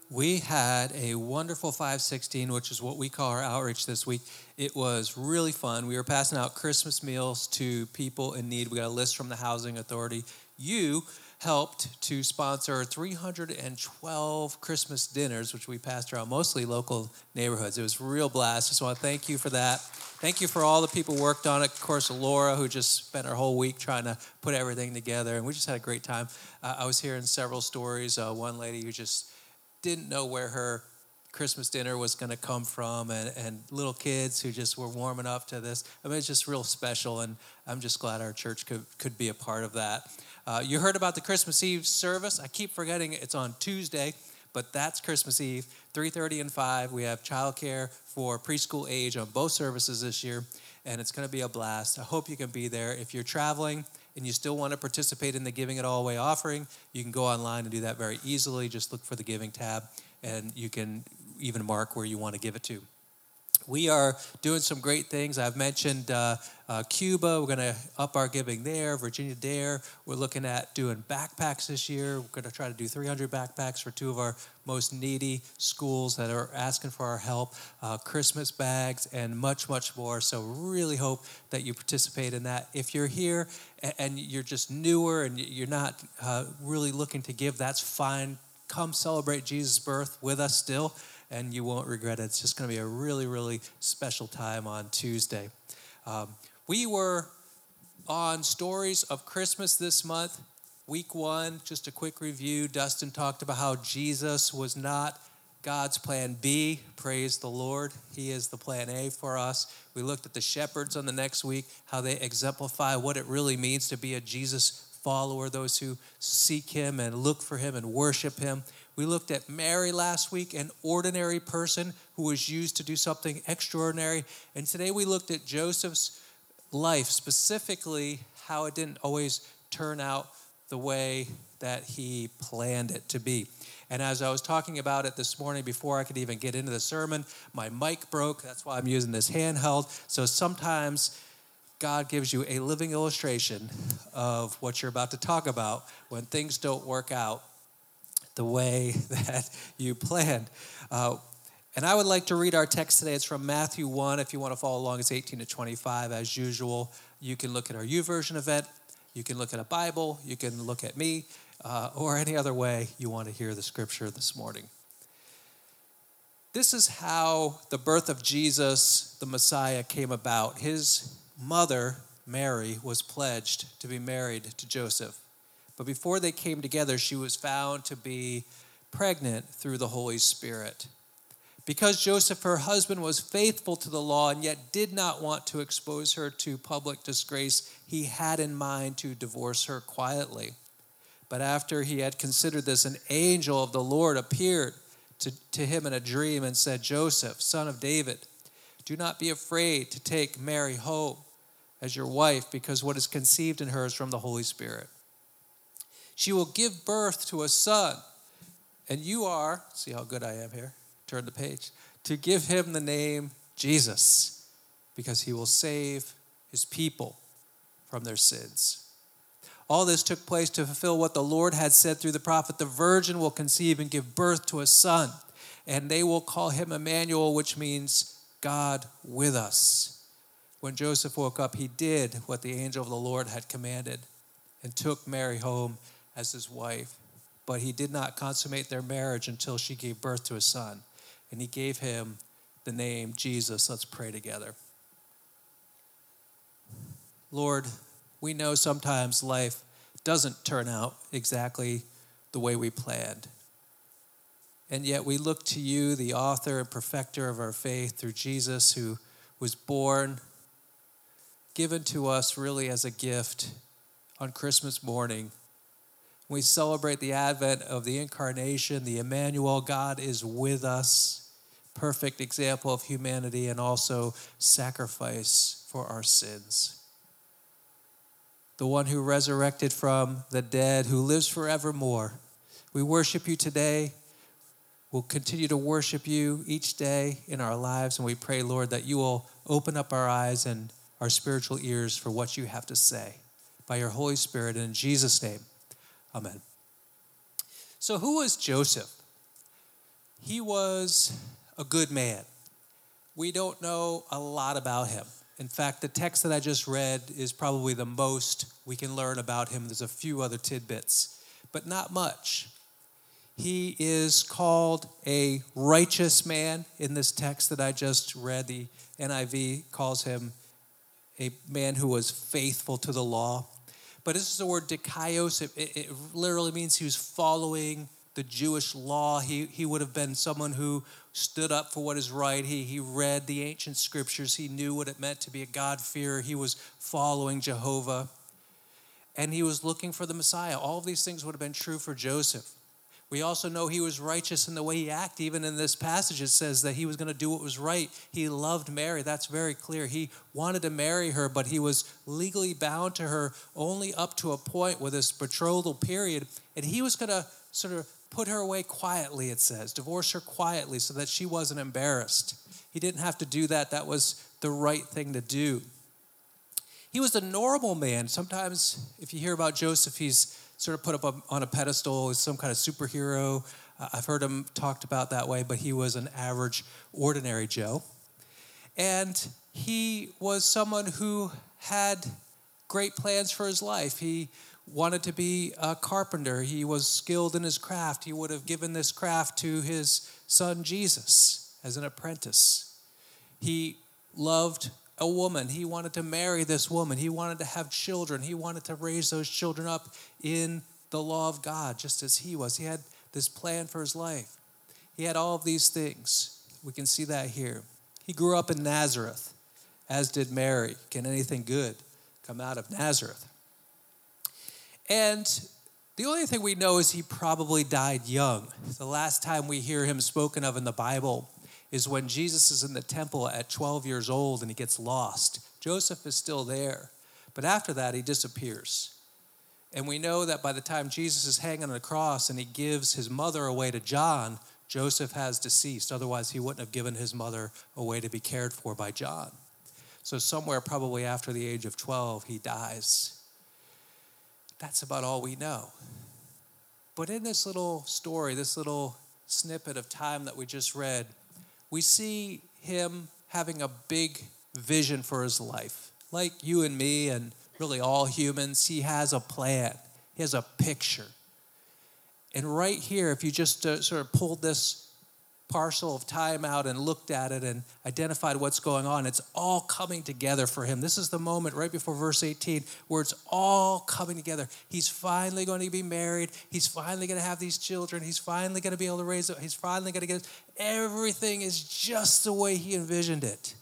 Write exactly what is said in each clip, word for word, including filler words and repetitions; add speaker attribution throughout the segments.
Speaker 1: We had a wonderful five sixteen, which is what we call our outreach this week. It was really fun. We were passing out Christmas meals to people in need. We got a list from the Housing Authority. You helped to sponsor three hundred twelve Christmas dinners, which we passed around mostly local neighborhoods. It was a real blast. Just want to thank you for that. Thank you for all the people who worked on it. Of course, Laura, who just spent her whole week trying to put everything together. And we just had a great time. Uh, I was hearing several stories. Uh, one lady who just didn't know where her Christmas dinner was going to come from, and, and little kids who just were warming up to this. I mean, it's just real special, and I'm just glad our church could, could be a part of that. Uh, you heard about the Christmas Eve service. I keep forgetting it's on Tuesday, but that's Christmas Eve, three thirty and five. We have childcare for preschool age on both services this year, and it's going to be a blast. I hope you can be there. If you're traveling and you still want to participate in the Giving It All Away offering, you can go online and do that very easily. Just look for the Giving tab, and you can even mark where you want to give it to. We are doing some great things. I've mentioned uh, uh, Cuba. We're going to up our giving there. Virginia Dare. We're looking at doing backpacks this year. We're going to try to do three hundred backpacks for two of our most needy schools that are asking for our help. Uh, Christmas bags and much, much more. So really hope that you participate in that. If you're here and you're just newer and you're not uh, really looking to give, that's fine. Come celebrate Jesus' birth with us still, and you won't regret it. It's just going to be a really, really special time on Tuesday. Um, we were on Stories of Christmas this month. Week one, just a quick review. Dustin talked about how Jesus was not God's plan B. Praise the Lord. He is the plan A for us. We looked at the shepherds on the next week, how they exemplify what it really means to be a Jesus follower, those who seek him and look for him and worship him. We looked at Mary last week, an ordinary person who was used to do something extraordinary. And today we looked at Joseph's life, specifically how it didn't always turn out the way that he planned it to be. And as I was talking about it this morning, before I could even get into the sermon, my mic broke. That's why I'm using this handheld. So sometimes God gives you a living illustration of what you're about to talk about when things don't work out the way that you planned. Uh, and I would like to read our text today. It's from Matthew one. If you want to follow along, it's eighteen to twenty-five. As usual, you can look at our YouVersion event. You can look at a Bible. You can look at me, uh, or any other way you want to hear the scripture this morning. This is how the birth of Jesus, the Messiah, came about. His mother, Mary, was pledged to be married to Joseph. But before they came together, she was found to be pregnant through the Holy Spirit. Because Joseph, her husband, was faithful to the law and yet did not want to expose her to public disgrace, he had in mind to divorce her quietly. But after he had considered this, an angel of the Lord appeared to, to him in a dream and said, "Joseph, son of David, do not be afraid to take Mary home as your wife, because what is conceived in her is from the Holy Spirit. She will give birth to a son, and you are," see how good I am here, turn the page, "to give him the name Jesus, because he will save his people from their sins." All this took place to fulfill what the Lord had said through the prophet, "The virgin will conceive and give birth to a son, and they will call him Emmanuel," which means God with us. When Joseph woke up, he did what the angel of the Lord had commanded and took Mary home as his wife. But he did not consummate their marriage until she gave birth to a son, and he gave him the name Jesus. Let's pray together. Lord, we know sometimes life doesn't turn out exactly the way we planned. And yet we look to you, the author and perfecter of our faith, through Jesus, who was born, given to us really as a gift on Christmas morning. We celebrate the advent of the incarnation, the Emmanuel, God is with us, perfect example of humanity and also sacrifice for our sins. The one who resurrected from the dead, who lives forevermore. We worship you today. We'll continue to worship you each day in our lives, and we pray, Lord, that you will open up our eyes and our spiritual ears for what you have to say by your Holy Spirit. And in Jesus' name, amen. So who was Joseph? He was a good man. We don't know a lot about him. In fact, the text that I just read is probably the most we can learn about him. There's a few other tidbits, but not much. He is called a righteous man in this text that I just read. The N I V calls him a man who was faithful to the law. But this is the word dikaios. It, it, it literally means he was following the Jewish law. He, he would have been someone who stood up for what is right. He, he read the ancient scriptures. He knew what it meant to be a God-fearer. He was following Jehovah. And he was looking for the Messiah. All of these things would have been true for Joseph. We also know he was righteous in the way he acted. Even in this passage, it says that he was going to do what was right. He loved Mary. That's very clear. He wanted to marry her, but he was legally bound to her only up to a point with this betrothal period. And he was going to sort of put her away quietly, it says, divorce her quietly so that she wasn't embarrassed. He didn't have to do that. That was the right thing to do. He was a normal man. Sometimes if you hear about Joseph, he's sort of put up on a pedestal as some kind of superhero. Uh, I've heard him talked about that way, but he was an average, ordinary Joe. And he was someone who had great plans for his life. He wanted to be a carpenter. He was skilled in his craft. He would have given this craft to his son Jesus as an apprentice. He loved a woman. He wanted to marry this woman. He wanted to have children. He wanted to raise those children up in the law of God, just as he was. He had this plan for his life. He had all of these things. We can see that here. He grew up in Nazareth, as did Mary. Can anything good come out of Nazareth? And the only thing we know is he probably died young. The last time we hear him spoken of in the Bible is when Jesus is in the temple at twelve years old and he gets lost. Joseph is still there, but after that he disappears. And we know that by the time Jesus is hanging on the cross and he gives his mother away to John, Joseph has deceased. Otherwise he wouldn't have given his mother away to be cared for by John. So somewhere probably after the age of twelve he dies. That's about all we know. But in this little story, this little snippet of time that we just read, we see him having a big vision for his life. Like you and me and really all humans, he has a plan. He has a picture. And right here, if you just uh, sort of pulled this parcel of time out and looked at it and identified what's going on, it's all coming together for him. This is the moment right before verse eighteen where it's all coming together. He's finally going to be married. He's finally going to have these children. He's finally going to be able to raise them. He's finally going to get it. Everything is just the way he envisioned it.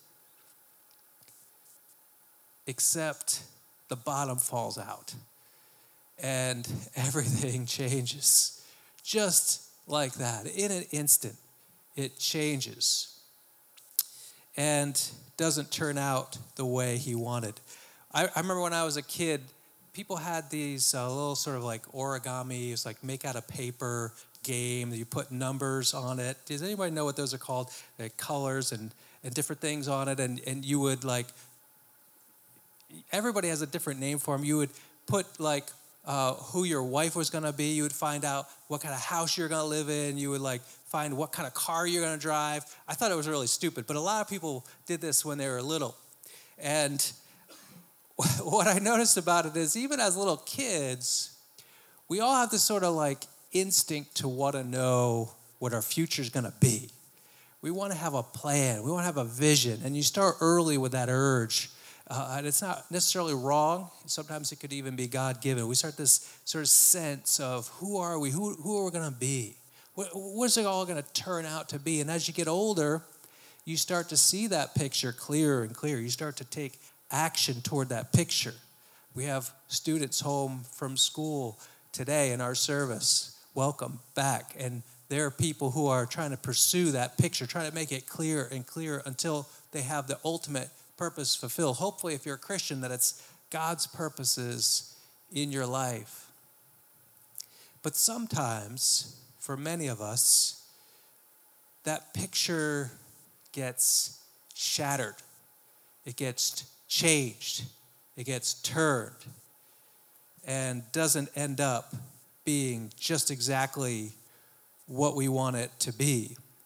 Speaker 1: Except the bottom falls out and everything changes. Just like that. In an instant, it changes and doesn't turn out the way he wanted. I, I remember when I was a kid, people had these uh, little sort of like origami, it's like make out of paper game. You put numbers on it. Does anybody know what those are called? Like colors and, and different things on it. And, and you would like, everybody has a different name for them. You would put like uh, who your wife was going to be. You would find out what kind of house you're going to live in. You would like find what kind of car you're going to drive. I thought it was really stupid, but a lot of people did this when they were little. And what I noticed about it is even as little kids, we all have this sort of like instinct to want to know what our future is going to be. We want to have a plan. We want to have a vision. And you start early with that urge. Uh, and it's not necessarily wrong. Sometimes it could even be God-given. We start this sort of sense of who are we? Who, who are we going to be? What, what's it all going to turn out to be? And as you get older, you start to see that picture clearer and clearer. You start to take action toward that picture. We have students home from school today in our service. Welcome back. And there are people who are trying to pursue that picture, trying to make it clearer and clearer until they have the ultimate purpose fulfilled. Hopefully, if you're a Christian, that it's God's purposes in your life. But sometimes, for many of us, that picture gets shattered. It gets changed. It gets turned and doesn't end up being just exactly what we want it to be.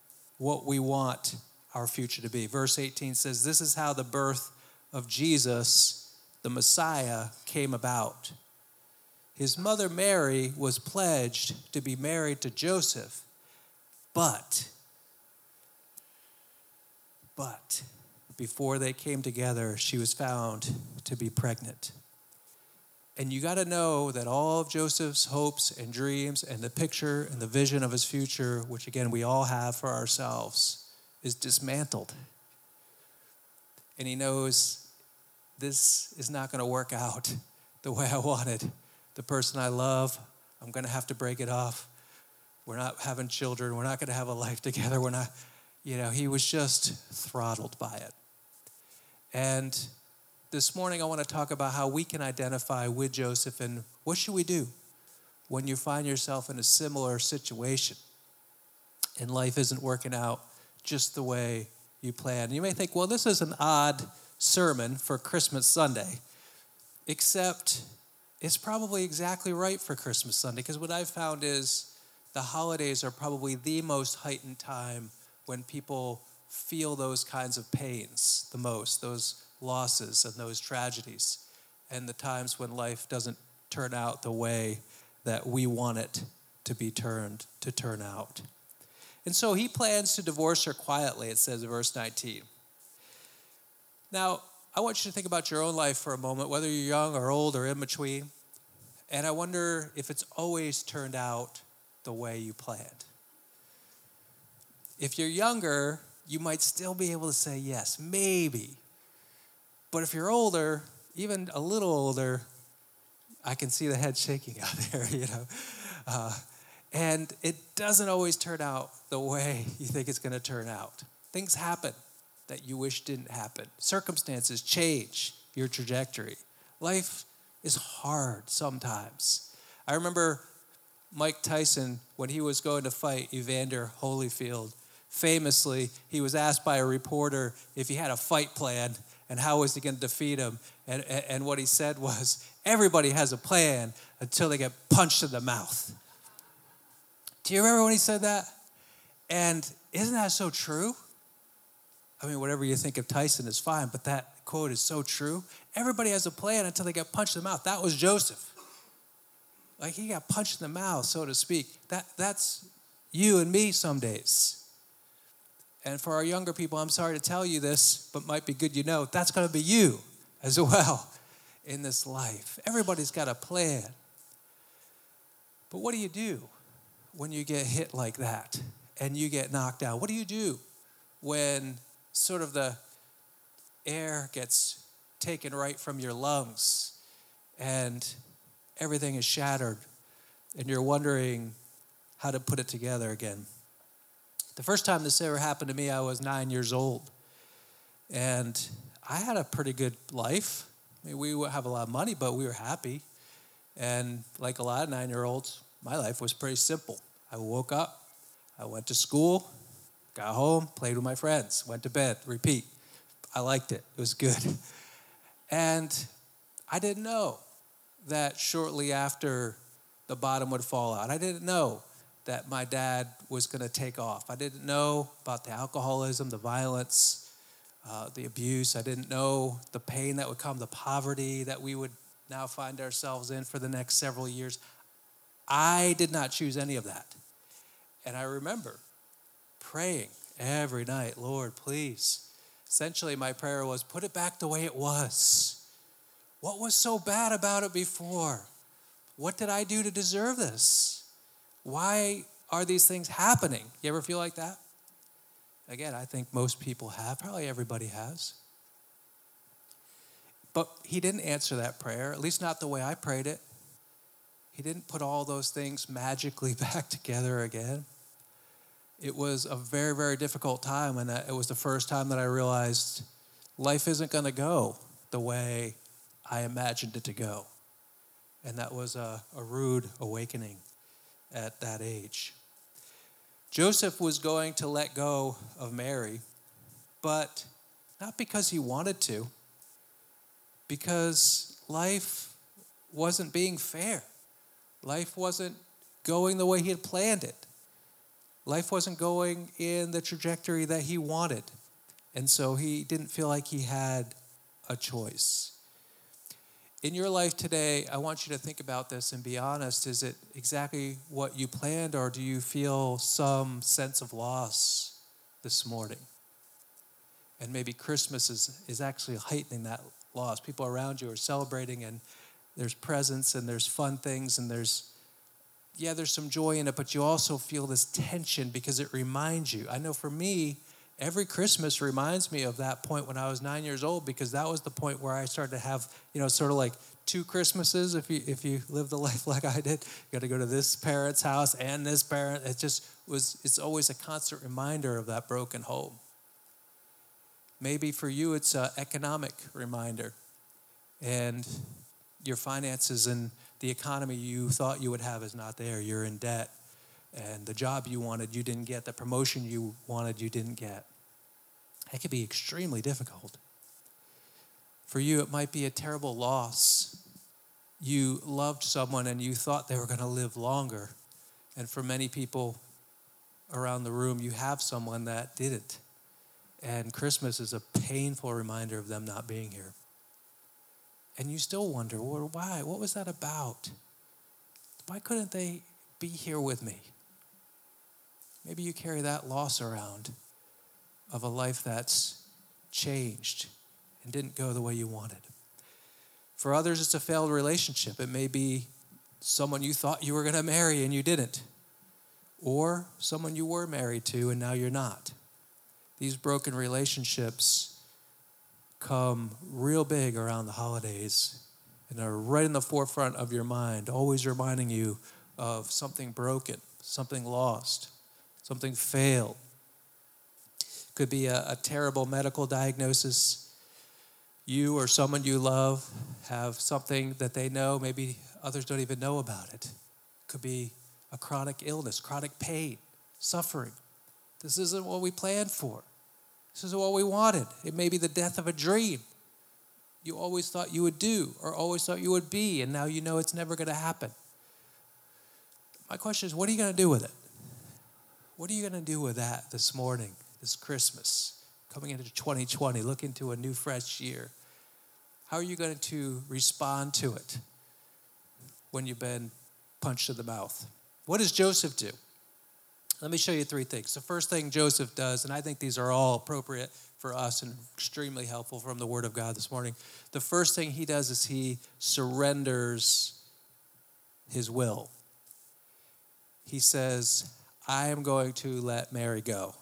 Speaker 1: what we want our future to be. Verse eighteen says, this is how the birth of Jesus, the Messiah, came about. His mother Mary was pledged to be married to Joseph, but, but before they came together, she was found to be pregnant. And you got to know that all of Joseph's hopes and dreams and the picture and the vision of his future, which again we all have for ourselves, is dismantled. And he knows this is not going to work out the way I wanted. The person I love, I'm going to have to break it off. We're not having children. We're not going to have a life together. We're not, you know, he was just throttled by it. And this morning I want to talk about how we can identify with Joseph and what should we do when you find yourself in a similar situation and life isn't working out just the way you planned. You may think, well, this is an odd sermon for Christmas Sunday, except it's probably exactly right for Christmas Sunday, because what I've found is the holidays are probably the most heightened time when people feel those kinds of pains the most, those losses and those tragedies, and the times when life doesn't turn out the way that we want it to be turned to turn out. And so he plans to divorce her quietly, it says in verse nineteen. Now, I want you to think about your own life for a moment, whether you're young or old or in between. And I wonder if it's always turned out the way you planned. If you're younger, you might still be able to say yes, maybe. But if you're older, even a little older, I can see the head shaking out there, you know. Uh, and it doesn't always turn out the way you think it's going to turn out. Things happen that you wish didn't happen. Circumstances change your trajectory. Life is hard sometimes. I remember Mike Tyson, when he was going to fight Evander Holyfield, famously, he was asked by a reporter if he had a fight plan and how was he going to defeat him. And, and what he said was, everybody has a plan until they get punched in the mouth. Do you remember when he said that? And isn't that so true? I mean, whatever you think of Tyson is fine, but that quote is so true. Everybody has a plan until they get punched in the mouth. That was Joseph. Like, he got punched in the mouth, so to speak. That That's you and me some days. And for our younger people, I'm sorry to tell you this, but might be good you know, that's going to be you as well in this life. Everybody's got a plan. But what do you do when you get hit like that and you get knocked down? What do you do when sort of the air gets taken right from your lungs and everything is shattered and you're wondering how to put it together again? The first time this ever happened to me, I was nine years old. And I had a pretty good life. I mean, we have a lot of money, but we were happy. And like a lot of nine-year-olds, my life was pretty simple. I woke up, I went to school, got home, played with my friends, went to bed, repeat. I liked it. It was good. And I didn't know that shortly after the bottom would fall out. I didn't know that my dad was going to take off. I didn't know about the alcoholism, the violence, uh, the abuse. I didn't know the pain that would come, the poverty that we would now find ourselves in for the next several years. I did not choose any of that. And I remember praying every night, Lord, please. Essentially, my prayer was, put it back the way it was. What was so bad about it before? What did I do to deserve this? Why are these things happening? You ever feel like that? Again, I think most people have. Probably everybody has. But he didn't answer that prayer, at least not the way I prayed it. He didn't put all those things magically back together again. It was a very, very difficult time, and it was the first time that I realized life isn't going to go the way I imagined it to go. And that was a, a rude awakening at that age. Joseph was going to let go of Mary, but not because he wanted to, because life wasn't being fair. Life wasn't going the way he had planned it. Life wasn't going in the trajectory that he wanted. And so he didn't feel like he had a choice. In your life today, I want you to think about this and be honest. Is it exactly what you planned, or do you feel some sense of loss this morning? And maybe Christmas is, is actually heightening that loss. People around you are celebrating, and there's presents, and there's fun things, and there's, yeah, there's some joy in it, but you also feel this tension because it reminds you. I know for me, every Christmas reminds me of that point when I was nine years old, because that was the point where I started to have, you know, sort of like two Christmases. If you if you live the life like I did, you got to go to this parent's house and this parent. It just was, it's always a constant reminder of that broken home. Maybe for you, it's an economic reminder, and your finances and the economy you thought you would have is not there. You're in debt, and the job you wanted, you didn't get. The promotion you wanted, you didn't get. It can be extremely difficult. For you, it might be a terrible loss. You loved someone and you thought they were going to live longer. And for many people around the room, you have someone that didn't. And Christmas is a painful reminder of them not being here. And you still wonder, well, why? What was that about? Why couldn't they be here with me? Maybe you carry that loss around of a life that's changed and didn't go the way you wanted. For others, it's a failed relationship. It may be someone you thought you were going to marry and you didn't. Or someone you were married to and now you're not. These broken relationships come real big around the holidays and are right in the forefront of your mind, always reminding you of something broken, something lost, something failed. Could be a, a terrible medical diagnosis. You or someone you love have something that they know, maybe others don't even know about it. Could be a chronic illness, chronic pain, suffering. This isn't what we planned for. This isn't what we wanted. It may be the death of a dream you always thought you would do or always thought you would be, and now you know it's never going to happen. My question is, what are you going to do with it? What are you going to do with that this morning, this Christmas, coming into twenty twenty, looking to a new fresh year? How are you going to respond to it when you've been punched in the mouth? What does Joseph do? Let me show you three things. The first thing Joseph does, and I think these are all appropriate for us and extremely helpful from the Word of God this morning. The first thing he does is he surrenders his will. He says, I am going to let Mary go.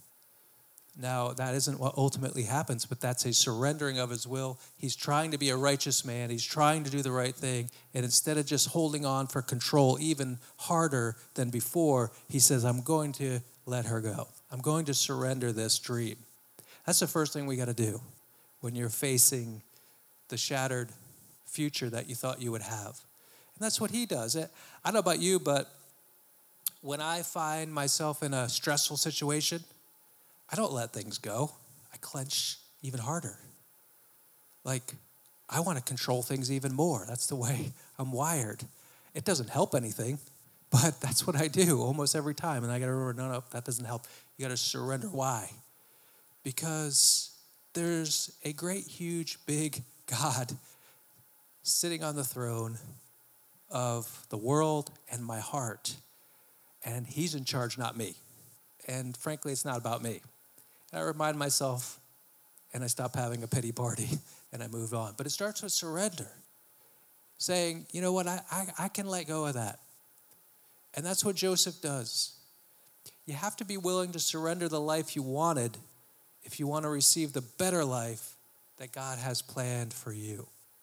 Speaker 1: Now, that isn't what ultimately happens, but that's a surrendering of his will. He's trying to be a righteous man. He's trying to do the right thing. And instead of just holding on for control even harder than before, he says, I'm going to let her go. I'm going to surrender this dream. That's the first thing we got to do when you're facing the shattered future that you thought you would have. And that's what he does. I don't know about you, but when I find myself in a stressful situation, I don't let things go. I clench even harder. Like, I want to control things even more. That's the way I'm wired. It doesn't help anything, but that's what I do almost every time. And I got to remember, no, no, that doesn't help. You got to surrender. Why? Because there's a great, huge, big God sitting on the throne of the world and my heart. And he's in charge, not me. And frankly, it's not about me. And I remind myself, and I stop having a pity party, and I move on. But it starts with surrender, saying, you know what, I, I, I can let go of that. And that's what Joseph does. You have to be willing to surrender the life you wanted if you want to receive the better life that God has planned for you.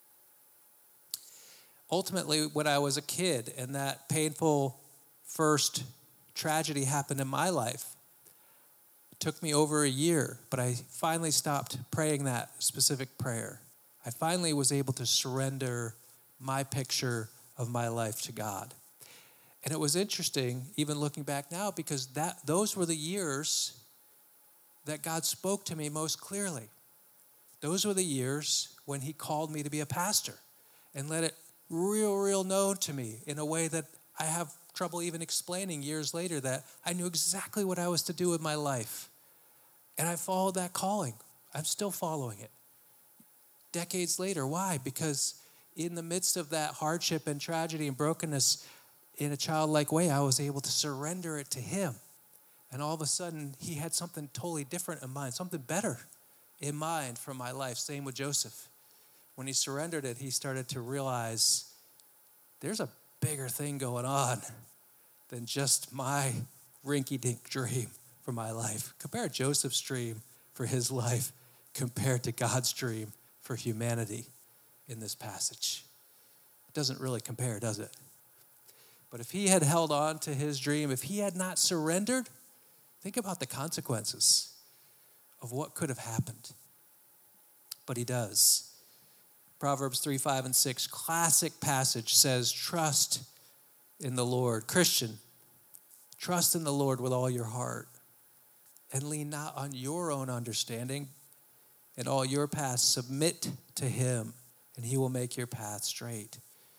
Speaker 1: Ultimately, when I was a kid and that painful first tragedy happened in my life, it took me over a year, but I finally stopped praying that specific prayer. I finally was able to surrender my picture of my life to God. And it was interesting, even looking back now, because that those were the years that God spoke to me most clearly. Those were the years when he called me to be a pastor and let it real, real known to me in a way that I have trouble even explaining years later that I knew exactly what I was to do with my life. And I followed that calling. I'm still following it. Decades later, why? Because in the midst of that hardship and tragedy and brokenness, in a childlike way, I was able to surrender it to him. And all of a sudden, he had something totally different in mind, something better in mind for my life. Same with Joseph. When he surrendered it, he started to realize there's a bigger thing going on than just my rinky-dink dream for my life. Compare Joseph's dream for his life compared to God's dream for humanity in this passage. It doesn't really compare, does it? But if he had held on to his dream, if he had not surrendered, think about the consequences of what could have happened. But he does. Proverbs three, five, and six, classic passage says, trust in the Lord. Christian, trust in the Lord with all your heart and lean not on your own understanding. In all your paths, submit to him, and he will make your path straight.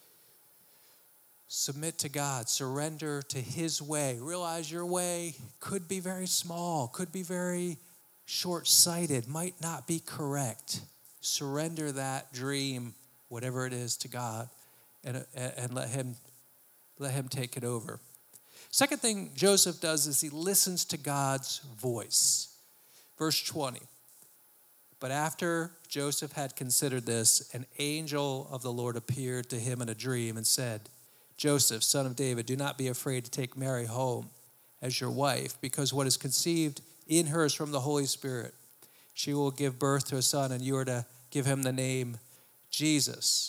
Speaker 1: Submit to God. Surrender to his way. Realize your way could be very small, could be very short-sighted, might not be correct. Surrender that dream, whatever it is, to God, and, and let him, let him take it over. Second thing Joseph does is he listens to God's voice. Verse twenty. But after Joseph had considered this, an angel of the Lord appeared to him in a dream and said, Joseph, son of David, do not be afraid to take Mary home as your wife, because what is conceived in her is from the Holy Spirit. She will give birth to a son, and you are to give him the name Jesus.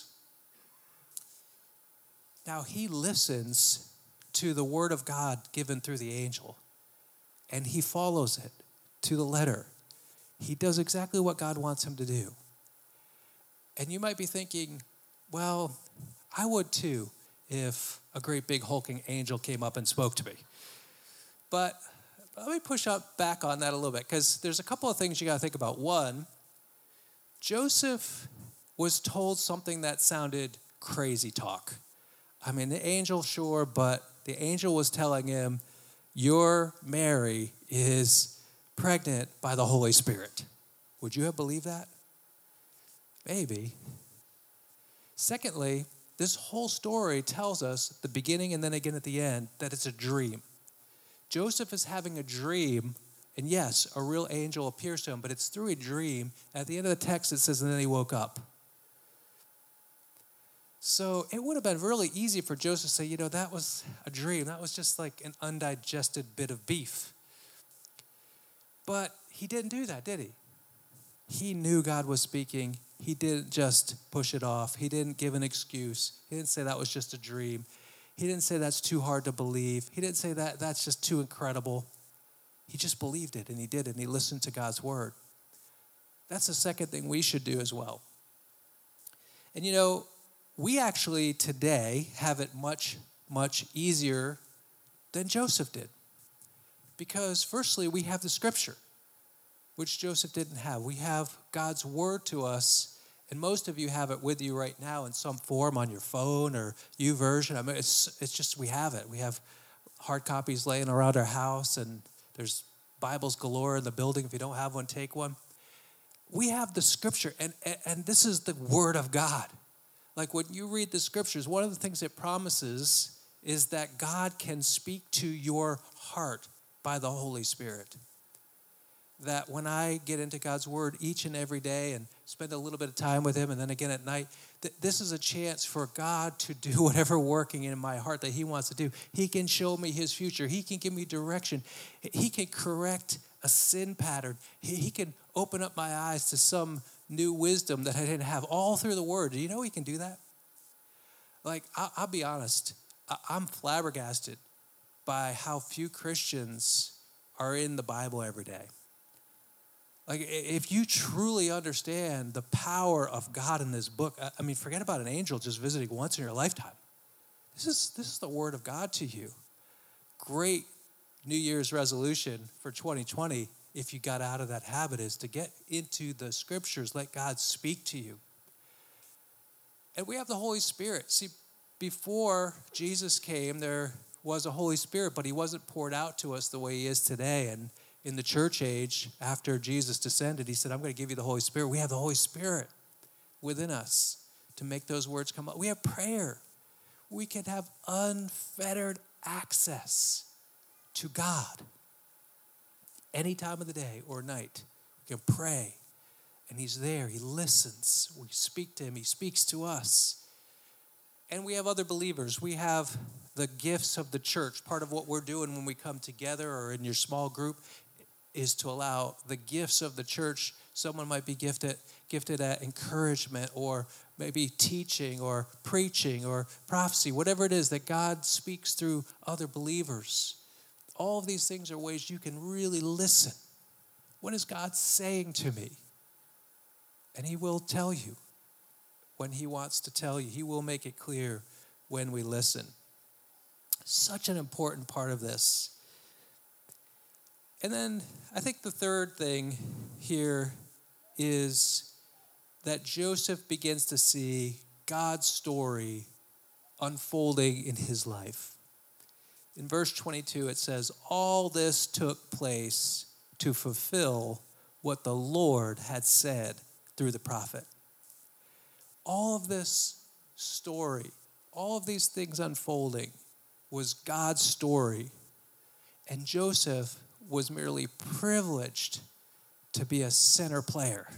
Speaker 1: Now he listens to the word of God given through the angel, and he follows it to the letter. He does exactly what God wants him to do. And you might be thinking, well, I would too if a great big hulking angel came up and spoke to me. But let me push up back on that a little bit, because there's a couple of things you got to think about. One, Joseph was told something that sounded crazy talk. I mean, the angel, sure, but the angel was telling him, your Mary is pregnant by the Holy Spirit. Would you have believed that? Maybe. Secondly, this whole story tells us, the beginning and then again at the end, that it's a dream. Joseph is having a dream, and yes, a real angel appears to him, but it's through a dream. At the end of the text, it says, and then he woke up. So it would have been really easy for Joseph to say, you know, that was a dream. That was just like an undigested bit of beef. But he didn't do that, did he? He knew God was speaking. He didn't just push it off. He didn't give an excuse. He didn't say that was just a dream. He didn't say that's too hard to believe. He didn't say that that's just too incredible. He just believed it, and he did it, and he listened to God's word. That's the second thing we should do as well. And you know, we actually today have it much, much easier than Joseph did. Because firstly, we have the scripture, which Joseph didn't have. We have God's word to us, and most of you have it with you right now in some form on your phone or YouVersion. I mean, it's it's just, we have it. We have hard copies laying around our house, and there's Bibles galore in the building. If you don't have one, take one. We have the scripture, and, and this is the word of God. Like when you read the scriptures, one of the things it promises is that God can speak to your heart by the Holy Spirit. That when I get into God's word each and every day and spend a little bit of time with him and then again at night, th- this is a chance for God to do whatever working in my heart that he wants to do. He can show me his future. He can give me direction. He can correct a sin pattern. He, he can open up my eyes to some new wisdom that I didn't have all through the word. Do you know he can do that? Like, I, I'll be honest, I, I'm flabbergasted by how few Christians are in the Bible every day. Like, if you truly understand the power of God in this book, I mean, forget about an angel just visiting once in your lifetime. This is this is the word of God to you. Great New Year's resolution for twenty twenty, if you got out of that habit, is to get into the scriptures, let God speak to you. And we have the Holy Spirit. See, before Jesus came, there was a Holy Spirit, but he wasn't poured out to us the way he is today. And in the church age, after Jesus descended, he said, I'm going to give you the Holy Spirit. We have the Holy Spirit within us to make those words come up. We have prayer. We can have unfettered access to God any time of the day or night. We can pray, and he's there. He listens. We speak to him. He speaks to us. And we have other believers. We have the gifts of the church. Part of what we're doing when we come together or in your small group is to allow the gifts of the church. Someone might be gifted gifted at encouragement or maybe teaching or preaching or prophecy, whatever it is that God speaks through other believers. All of these things are ways you can really listen. What is God saying to me? And he will tell you when he wants to tell you. He will make it clear when we listen. Such an important part of this. And then I think the third thing here is that Joseph begins to see God's story unfolding in his life. In verse twenty-two, it says, all this took place to fulfill what the Lord had said through the prophet. All of this story, all of these things unfolding was God's story. And Joseph was merely privileged to be a center player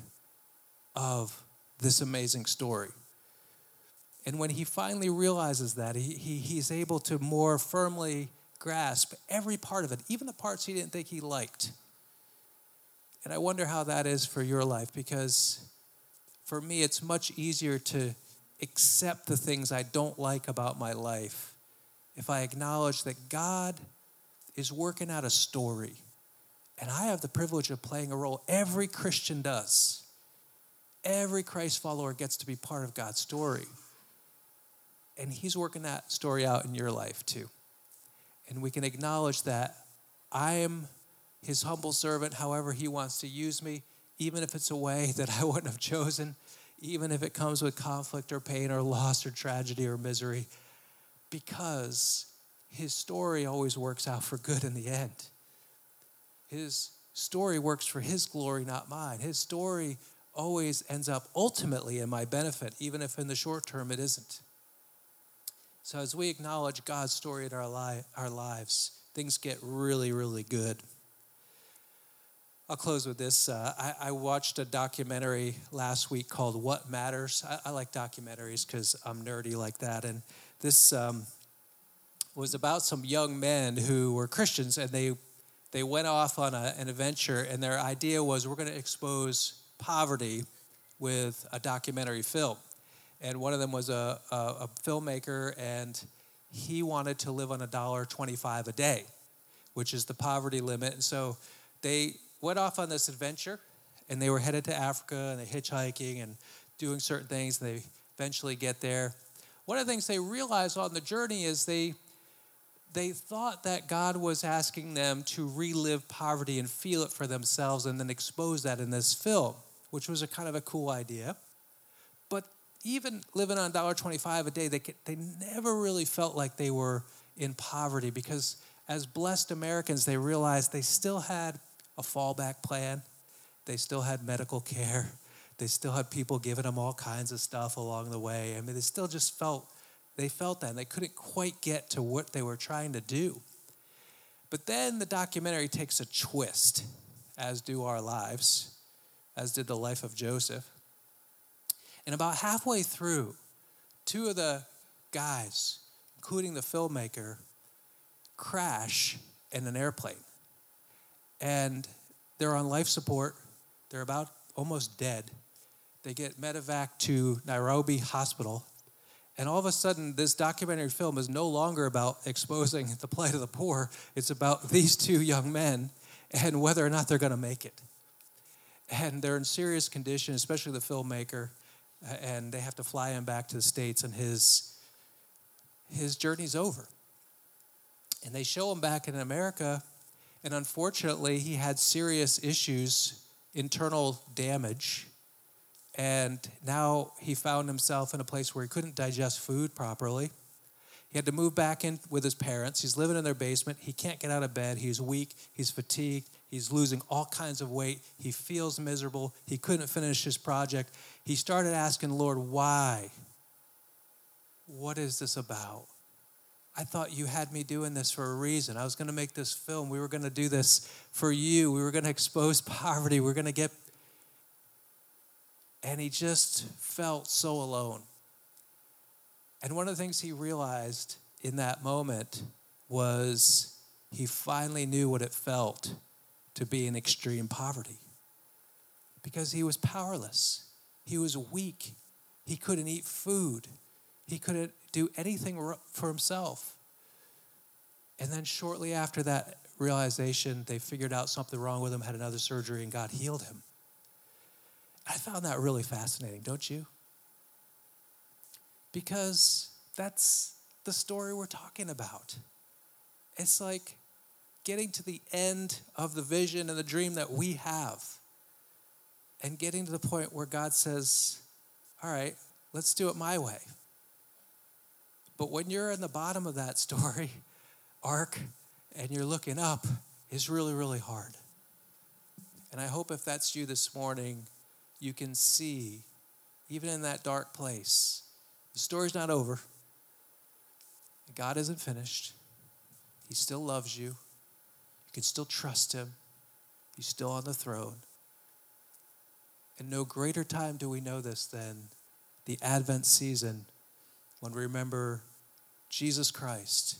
Speaker 1: of this amazing story. And when he finally realizes that, he, he he's able to more firmly grasp every part of it, even the parts he didn't think he liked. And I wonder how that is for your life, because for me, it's much easier to accept the things I don't like about my life if I acknowledge that God is working out a story. And I have the privilege of playing a role. Every Christian does. Every Christ follower gets to be part of God's story. And he's working that story out in your life too. And we can acknowledge that I am his humble servant, however he wants to use me, even if it's a way that I wouldn't have chosen, even if it comes with conflict or pain or loss or tragedy or misery, because his story always works out for good in the end. His story works for his glory, not mine. His story always ends up ultimately in my benefit, even if in the short term it isn't. So as we acknowledge God's story in our, li- our lives, things get really, really good. I'll close with this. Uh, I, I watched a documentary last week called What Matters. I, I like documentaries because I'm nerdy like that. And this um, was about some young men who were Christians, and they they went off on a, an adventure, and their idea was, we're going to expose poverty with a documentary film. And one of them was a, a, a filmmaker, and he wanted to live on one dollar and twenty-five cents a day, which is the poverty limit. And so they went off on this adventure, and they were headed to Africa, and they're hitchhiking and doing certain things, and they eventually get there. One of the things they realized on the journey is they they thought that God was asking them to relive poverty and feel it for themselves and then expose that in this film, which was a kind of a cool idea. But even living on one dollar and twenty-five cents a day, they could, they never really felt like they were in poverty, because as blessed Americans, they realized they still had a fallback plan. They still had medical care. They still had people giving them all kinds of stuff along the way. I mean, they still just felt, they felt that, and they couldn't quite get to what they were trying to do. But then the documentary takes a twist, as do our lives, as did the life of Joseph. And about halfway through, two of the guys, including the filmmaker, crash in an airplane. And they're on life support. They're about almost dead. They get medevac to Nairobi Hospital. And all of a sudden, this documentary film is no longer about exposing the plight of the poor. It's about these two young men and whether or not they're going to make it. And they're in serious condition, especially the filmmaker. And they have to fly him back to the States, and his, his journey's over. And they show him back in America. And unfortunately, he had serious issues, internal damage. And now he found himself in a place where he couldn't digest food properly. He had to move back in with his parents. He's living in their basement. He can't get out of bed. He's weak. He's fatigued. He's losing all kinds of weight. He feels miserable. He couldn't finish his project. He started asking, Lord, why? What is this about? I thought you had me doing this for a reason. I was going to make this film. We were going to do this for you. We were going to expose poverty. We were going to get... And he just felt so alone. And one of the things he realized in that moment was he finally knew what it felt to be in extreme poverty. Because he was powerless. He was weak. He couldn't eat food. He couldn't do anything for himself. And then shortly after that realization, they figured out something wrong with him, had another surgery, and God healed him. I found that really fascinating, don't you? Because that's the story we're talking about. It's like getting to the end of the vision and the dream that we have and getting to the point where God says, all right, let's do it my way. But when you're in the bottom of that story arc and you're looking up, it's really, really hard. And I hope if that's you this morning, you can see, even in that dark place, the story's not over. God isn't finished. He still loves you. You can still trust him. He's still on the throne. And no greater time do we know this than the Advent season when we remember Jesus Christ,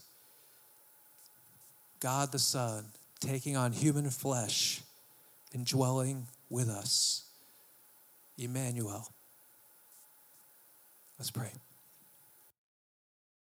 Speaker 1: God the Son, taking on human flesh and dwelling with us. Emmanuel. Let's pray.